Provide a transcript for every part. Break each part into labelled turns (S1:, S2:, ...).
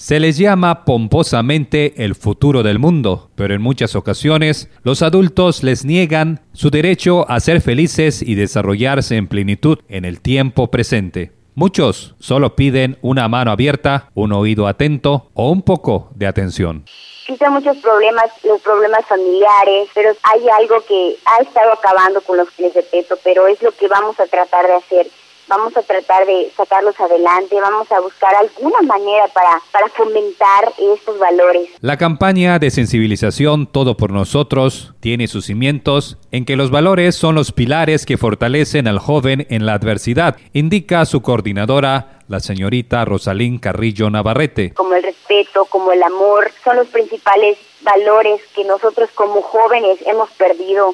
S1: Se les llama pomposamente el futuro del mundo, pero en muchas ocasiones los adultos les niegan su derecho a ser felices y desarrollarse en plenitud en el tiempo presente. Muchos solo piden una mano abierta, un oído atento o un poco de atención.
S2: Existen muchos problemas, los problemas familiares, pero hay algo que ha estado acabando con los fines de peto, pero es lo que vamos a tratar de hacer. Vamos a tratar de sacarlos adelante, vamos a buscar alguna manera para fomentar estos valores.
S1: La campaña de sensibilización Todo por Nosotros tiene sus cimientos en que los valores son los pilares que fortalecen al joven en la adversidad, indica su coordinadora, la señorita Rosalín Carrillo Navarrete.
S2: Como el respeto, como el amor, son los principales valores que nosotros como jóvenes hemos perdido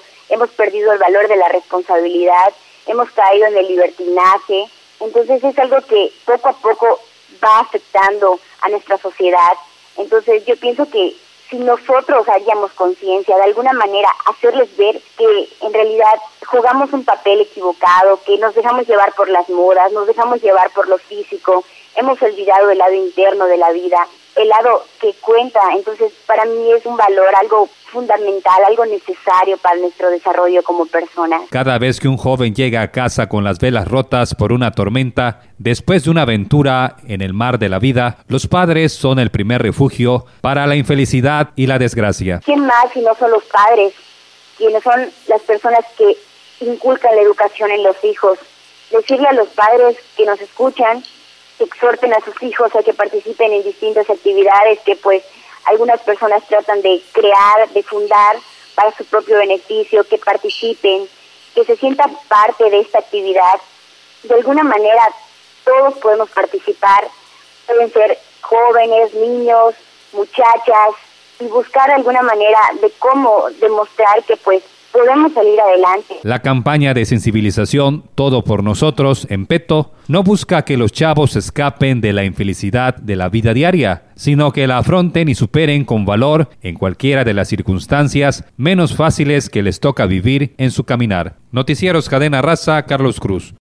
S2: el valor de la responsabilidad, hemos caído en el libertinaje. Entonces es algo que poco a poco va afectando a nuestra sociedad. Entonces yo pienso que si nosotros haríamos conciencia, de alguna manera hacerles ver que en realidad jugamos un papel equivocado, que nos dejamos llevar por las modas, nos dejamos llevar por lo físico, hemos olvidado el lado interno de la vida, el lado que cuenta. Entonces para mí es un valor, algo fundamental, algo necesario para nuestro desarrollo como personas.
S1: Cada vez que un joven llega a casa con las velas rotas por una tormenta, después de una aventura en el mar de la vida, los padres son el primer refugio para la infelicidad y la desgracia.
S2: ¿Quién más si no son los padres, quienes son las personas que inculcan la educación en los hijos? Decirle a los padres que nos escuchan, que exhorten a sus hijos a que participen en distintas actividades que pues algunas personas tratan de crear, de fundar para su propio beneficio, que participen, que se sientan parte de esta actividad. De alguna manera todos podemos participar, pueden ser jóvenes, niños, muchachas, y buscar alguna manera de cómo demostrar que pues podemos salir adelante.
S1: La campaña de sensibilización Todo por Nosotros en Peto no busca que los chavos escapen de la infelicidad de la vida diaria, sino que la afronten y superen con valor en cualquiera de las circunstancias menos fáciles que les toca vivir en su caminar. Noticieros Cadena Raza, Carlos Cruz.